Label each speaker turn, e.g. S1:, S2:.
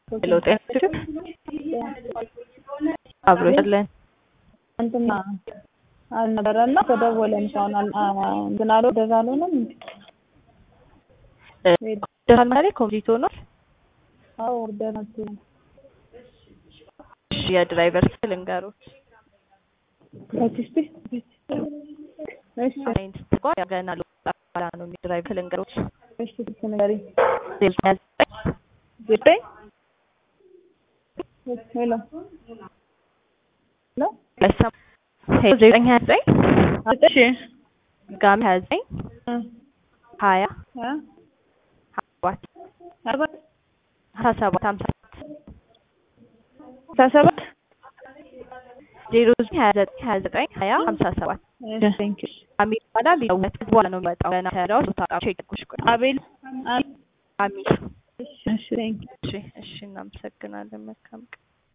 S1: ሄሎ ጤና አብሮ ያለን
S2: እንትና አልነበረና ተደወለም ሰውናል እንትና አለው ደዛሉንም
S1: ደዛል ማለት ኮምፕሊት ሆኗል።
S2: አዎ ወርደናት
S1: እሺ የድራይቨር ልንገሩት
S2: እሺ እሺ
S1: አይን ተቋ ያገና ለባላ ነው ድራይቨር ልንገሩት
S2: እሺ ተነጋሪ
S1: ዘጠኝ
S2: ሄሎ ሄሎ
S1: ለሰም ሄሎ ዘጠኝ
S2: እሺ
S1: ጋም 29 20
S2: አባት
S1: 27
S2: 57
S1: 29 20 57
S2: ቴንክ ዩ
S1: አሚር ባላል ይወጣ በኋላ ነው የሚመጣው ገና ተራው ተጣጣ ቼክኩሽ
S2: አቤል
S1: አሚር
S2: እሺ ቴንክ ዩ
S1: እሺ እናመሰግናለን መልካም